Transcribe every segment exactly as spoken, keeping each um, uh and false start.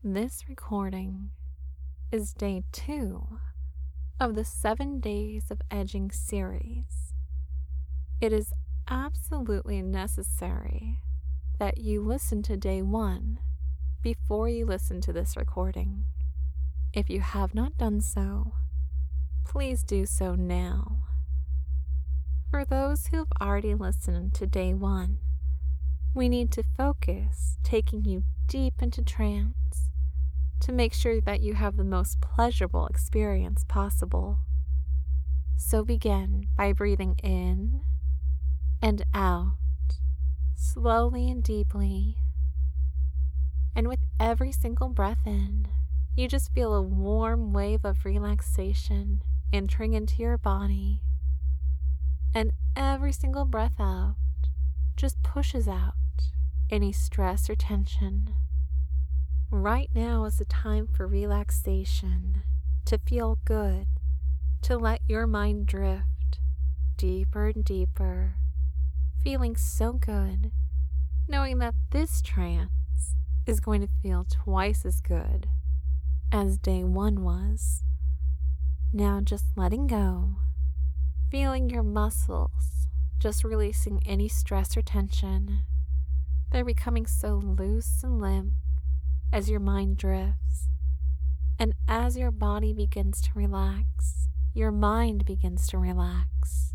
This recording is day two of the seven days of edging series. It is absolutely necessary that you listen to day one before you listen to this recording. If you have not done so, please do so now. For those who have already listened to day one, we need to focus, taking you deep into trance to make sure that you have the most pleasurable experience possible. So begin by breathing in and out, slowly and deeply. And with every single breath in, you just feel a warm wave of relaxation entering into your body. And every single breath out just pushes out any stress or tension. Right now is the time for relaxation, to feel good, to let your mind drift deeper and deeper, feeling so good, knowing that this trance is going to feel twice as good as day one was. Now just letting go, feeling your muscles just releasing any stress or tension. They're becoming so loose and limp as your mind drifts. And as your body begins to relax, your mind begins to relax.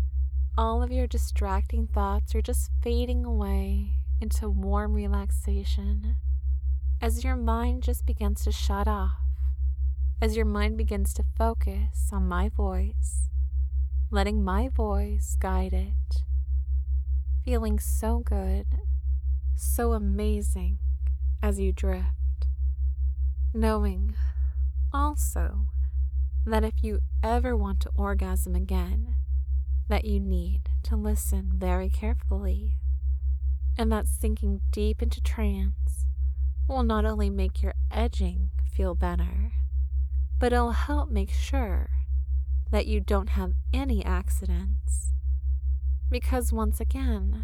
All of your distracting thoughts are just fading away into warm relaxation as your mind just begins to shut off, as your mind begins to focus on my voice, letting my voice guide it, feeling so good, so amazing as you drift, knowing also that if you ever want to orgasm again, that you need to listen very carefully, and that sinking deep into trance will not only make your edging feel better, but it'll help make sure that you don't have any accidents. Because once again,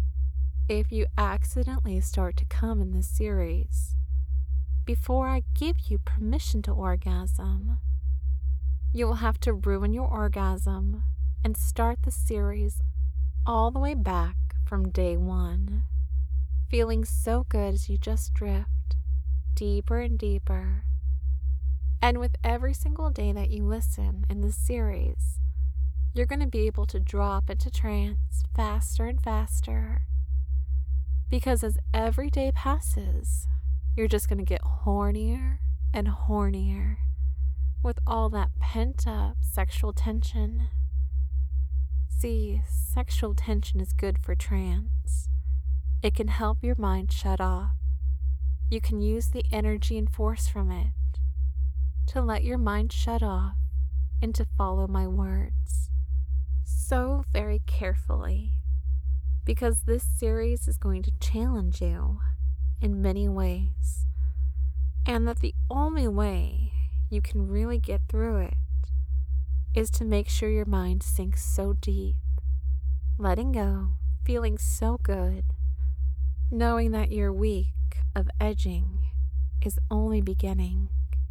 if you accidentally start to come in this series before I give you permission to orgasm, you will have to ruin your orgasm and start the series all the way back from day one, feeling so good as you just drift deeper and deeper. And with every single day that you listen in this series, you're going to be able to drop into trance faster and faster. Because as every day passes, you're just going to get hornier and hornier with all that pent-up sexual tension. See, sexual tension is good for trance. It can help your mind shut off. You can use the energy and force from it to let your mind shut off and to follow my words so very carefully, because this series is going to challenge you in many ways, and that the only way you can really get through it is to make sure your mind sinks so deep, letting go, feeling so good, knowing that your week of edging is only beginning.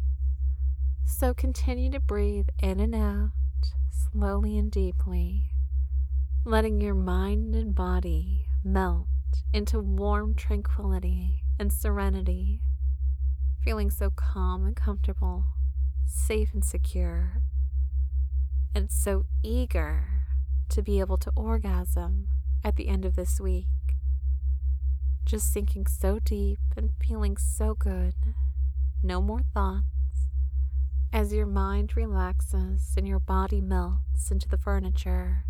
So continue to breathe in and out, slowly and deeply, letting your mind and body melt into warm tranquility and serenity, feeling so calm and comfortable, safe and secure, and so eager to be able to orgasm at the end of this week. Just sinking so deep and feeling so good. No more thoughts. As your mind relaxes and your body melts into the furniture,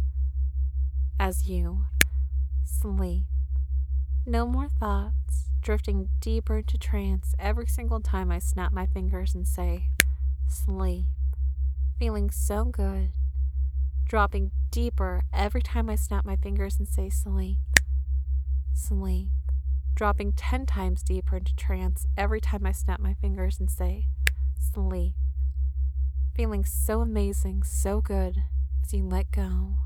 as you sleep. No more thoughts, drifting deeper into trance every single time I snap my fingers and say, sleep. Feeling so good, dropping deeper every time I snap my fingers and say, sleep. Sleep. Dropping ten times deeper into trance every time I snap my fingers and say, sleep. Feeling so amazing, so good as you let go.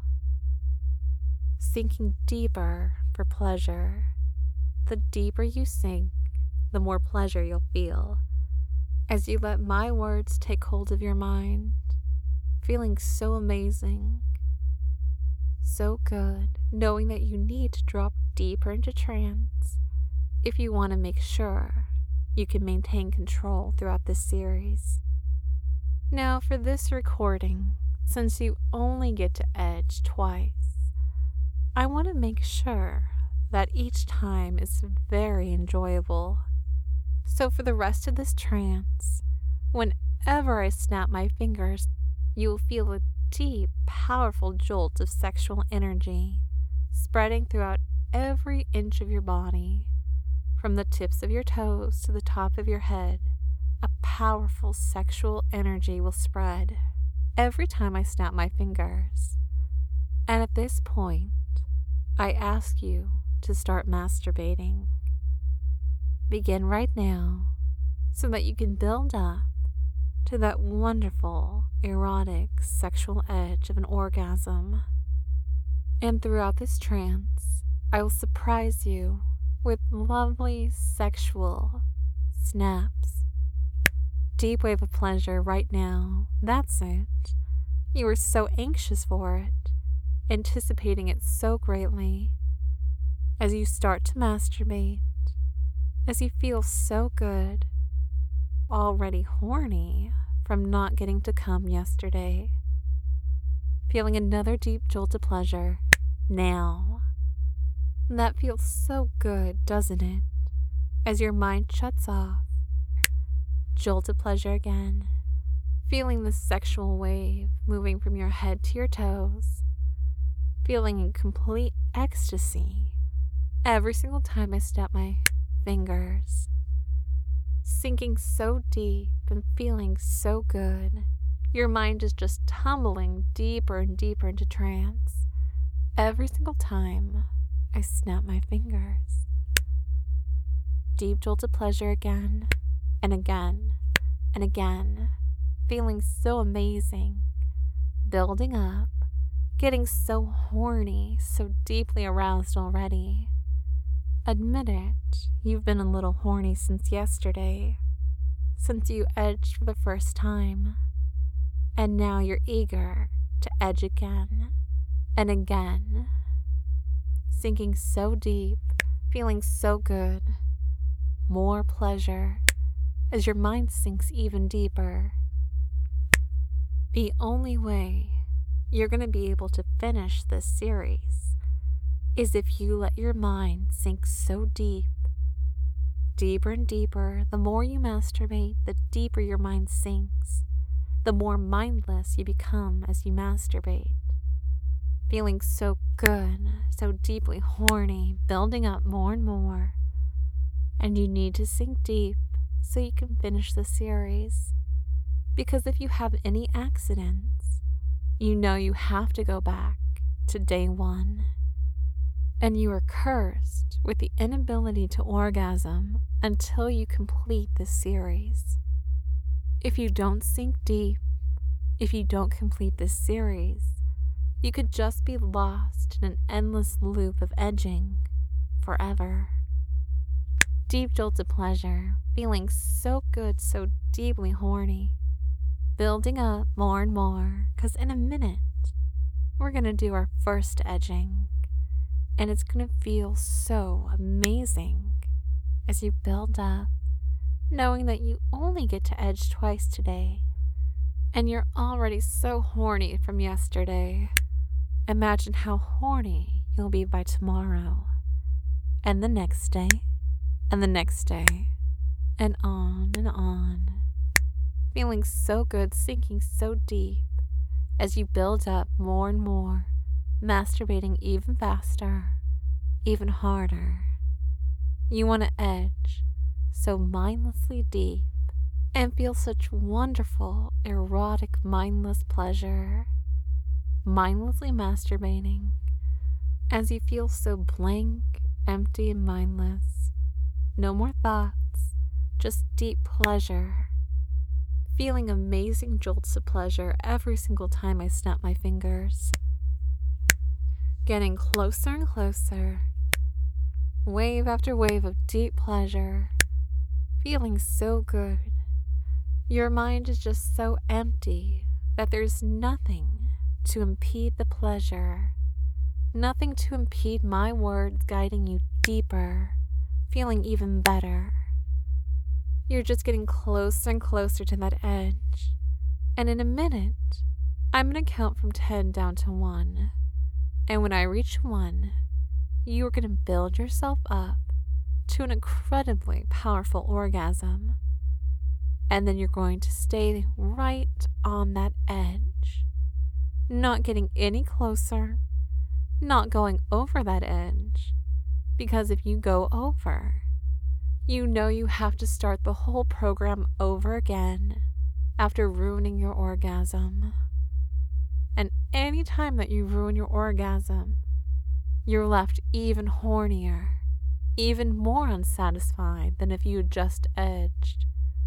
Sinking deeper for pleasure. The deeper you sink, the more pleasure you'll feel as you let my words take hold of your mind, feeling so amazing, so good, knowing that you need to drop deeper into trance if you want to make sure you can maintain control throughout this series. Now, for this recording, since you only get to edge twice, I want to make sure that each time is very enjoyable. So for the rest of this trance, whenever I snap my fingers, you will feel a deep, powerful jolt of sexual energy spreading throughout every inch of your body. From the tips of your toes to the top of your head, a powerful sexual energy will spread every time I snap my fingers. And at this point, I ask you to start masturbating. Begin right now so that you can build up to that wonderful, erotic, sexual edge of an orgasm. And throughout this trance, I will surprise you with lovely sexual snaps. Deep wave of pleasure right now. That's it. You are so anxious for it, anticipating it so greatly. As you start to masturbate, as you feel so good, already horny from not getting to come yesterday, feeling another deep jolt of pleasure now. That feels so good, doesn't it? As your mind shuts off, jolt of pleasure again, feeling the sexual wave moving from your head to your toes, feeling in complete ecstasy every single time I snap my fingers, sinking so deep and feeling so good. Your mind is just tumbling deeper and deeper into trance every single time I snap my fingers. Deep jolt of pleasure again and again and again, feeling so amazing, building up, getting so horny, so deeply aroused already. Admit it, you've been a little horny since yesterday, since you edged for the first time, and now you're eager to edge again and again, sinking so deep, feeling so good, more pleasure as your mind sinks even deeper. The only way you're going to be able to finish this series is if you let your mind sink so deep, deeper and deeper. The more you masturbate, the deeper your mind sinks, the more mindless you become as you masturbate, feeling so good, so deeply horny, building up more and more. And you need to sink deep so you can finish the series, because if you have any accidents, you know you have to go back to day one. And you are cursed with the inability to orgasm until you complete this series. If you don't sink deep, if you don't complete this series, you could just be lost in an endless loop of edging forever. Deep jolt of pleasure, feeling so good, so deeply horny, building up more and more, because in a minute, we're going to do our first edging. And it's going to feel so amazing as you build up, knowing that you only get to edge twice today. And you're already so horny from yesterday. Imagine how horny you'll be by tomorrow, and the next day, and the next day, and on and on. Feeling so good, sinking so deep as you build up more and more, masturbating even faster, even harder. You want to edge so mindlessly deep and feel such wonderful, erotic, mindless pleasure, mindlessly masturbating as you feel so blank, empty, and mindless. No more thoughts, just deep pleasure, feeling amazing jolts of pleasure every single time I snap my fingers. Getting closer and closer, wave after wave of deep pleasure, feeling so good, Your mind is just so empty that there's nothing to impede the pleasure, nothing to impede my words guiding you deeper, feeling even better. You're just getting closer and closer to that edge. And in a minute, I'm going to count from ten down to one. And when I reach one, you're going to build yourself up to an incredibly powerful orgasm. And then you're going to stay right on that edge, not getting any closer, not going over that edge. Because if you go over, you know you have to start the whole program over again after ruining your orgasm. And any time that you ruin your orgasm, you're left even hornier, even more unsatisfied than if you had just edged.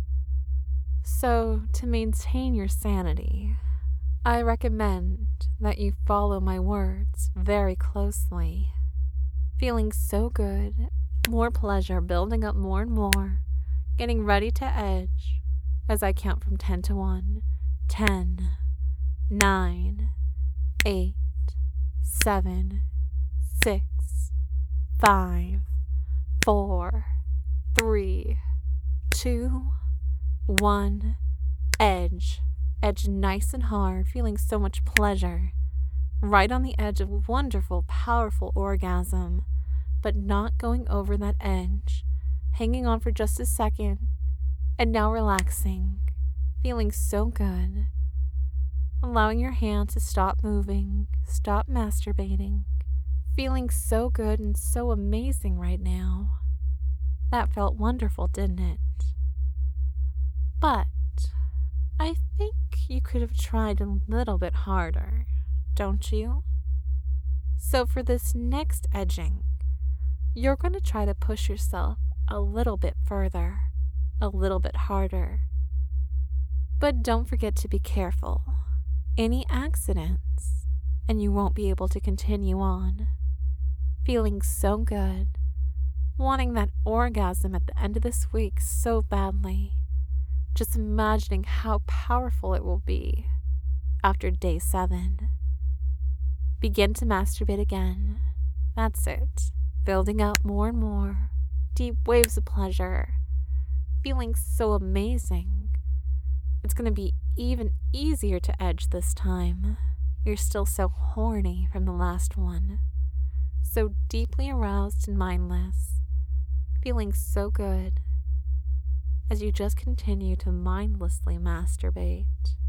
So, to maintain your sanity, I recommend that you follow my words very closely, feeling so good, more pleasure building up more and more, getting ready to edge as I count from ten to one. ten, nine, eight, seven, six, five, four, three, two, one. Edge. Edge nice and hard, feeling so much pleasure. Right on the edge of a wonderful, powerful orgasm, but not going over that edge. Hanging on for just a second, and now relaxing, feeling so good. Allowing your hand to stop moving, stop masturbating, feeling so good and so amazing right now. That felt wonderful, didn't it? But I think you could have tried a little bit harder, don't you? So for this next edging, you're going to try to push yourself a little bit further, a little bit harder. But don't forget to be careful. Any accidents, and you won't be able to continue on. Feeling so good, wanting that orgasm at the end of this week so badly. Just imagining how powerful it will be after day seven. Begin to masturbate again. That's it. Building up more and more. Deep waves of pleasure. Feeling so amazing. It's going to be even easier to edge this time. You're still so horny from the last one. So deeply aroused and mindless. Feeling so good. As you just continue to mindlessly masturbate.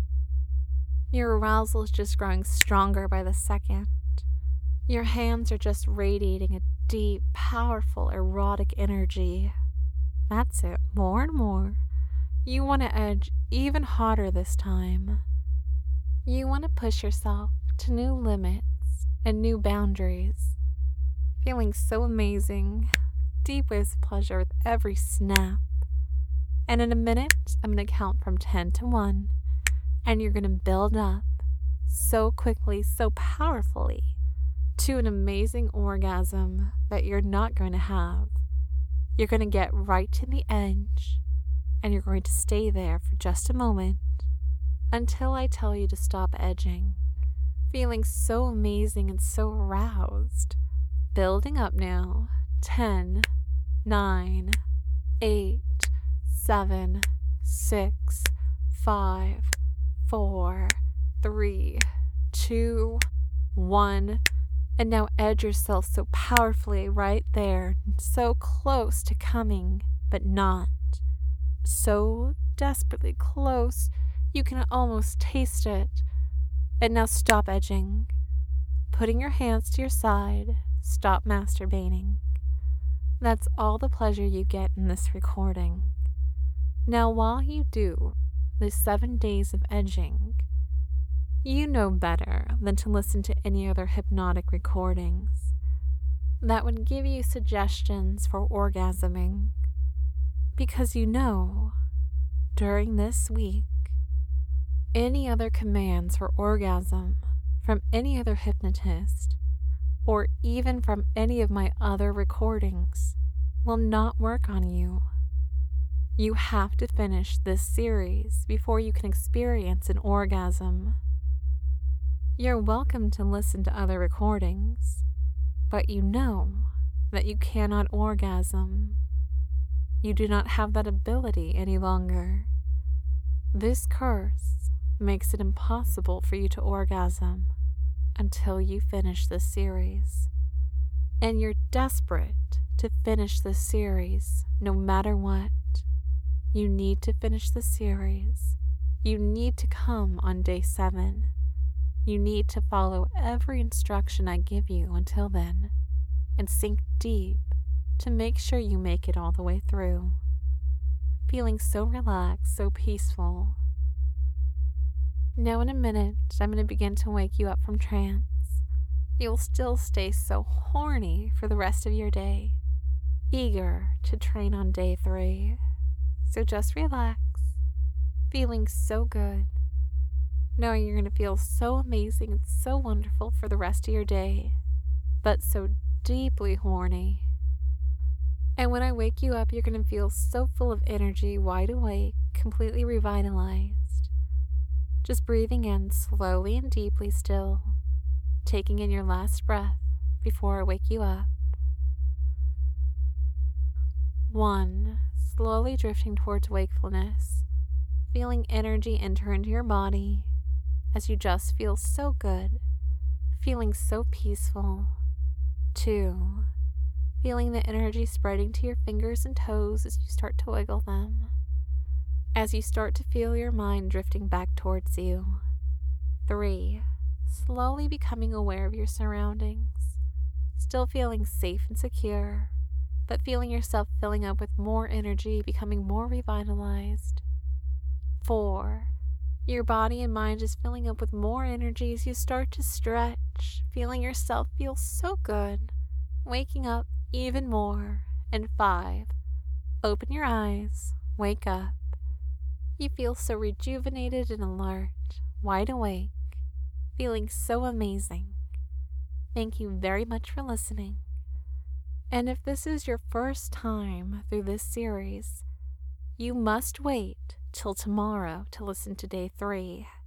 Your arousal is just growing stronger by the second. Your hands are just radiating a deep, powerful, erotic energy. That's it, more and more. You want to edge even harder this time. You want to push yourself to new limits and new boundaries. Feeling so amazing, deep waves of pleasure with every snap. And in a minute, I'm going to count from ten to one, and you're going to build up so quickly, so powerfully, to an amazing orgasm that you're not going to have. You're going to get right to the edge, and you're going to stay there for just a moment until I tell you to stop edging. Feeling so amazing and so aroused. Building up now. ten, nine, eight, seven, six, five, four, three, two, one. And now edge yourself so powerfully right there, so close to coming, but not. So desperately close, you can almost taste it. And now stop edging. Putting your hands to your side, stop masturbating. That's all the pleasure you get in this recording. Now while you do the seven days of edging, you know better than to listen to any other hypnotic recordings that would give you suggestions for orgasming, because you know, during this week, any other commands for orgasm from any other hypnotist, or even from any of my other recordings, will not work on you. You have to finish this series before you can experience an orgasm. You're welcome to listen to other recordings, but you know that you cannot orgasm. You do not have that ability any longer. This curse makes it impossible for you to orgasm until you finish this series. And you're desperate to finish this series no matter what. You need to finish the series. You need to come on day seven. You need to follow every instruction I give you until then and sink deep to make sure you make it all the way through. Feeling so relaxed, so peaceful. Now in a minute, I'm going to begin to wake you up from trance. You'll still stay so horny for the rest of your day, eager to train on day three. So just relax, feeling so good, knowing you're going to feel so amazing and so wonderful for the rest of your day, but so deeply horny. And when I wake you up, you're going to feel so full of energy, wide awake, completely revitalized. Just breathing in slowly and deeply still, taking in your last breath before I wake you up. One, slowly drifting towards wakefulness, feeling energy enter into your body as you just feel so good, feeling so peaceful. Two, feeling the energy spreading to your fingers and toes as you start to wiggle them, as you start to feel your mind drifting back towards you. Three, slowly becoming aware of your surroundings, still feeling safe and secure, but feeling yourself filling up with more energy, becoming more revitalized. Four, your body and mind is filling up with more energy as you start to stretch, feeling yourself feel so good, waking up even more. And five, open your eyes, wake up. You feel so rejuvenated and alert, wide awake, feeling so amazing. Thank you very much for listening. And if this is your first time through this series, you must wait till tomorrow to listen to day three.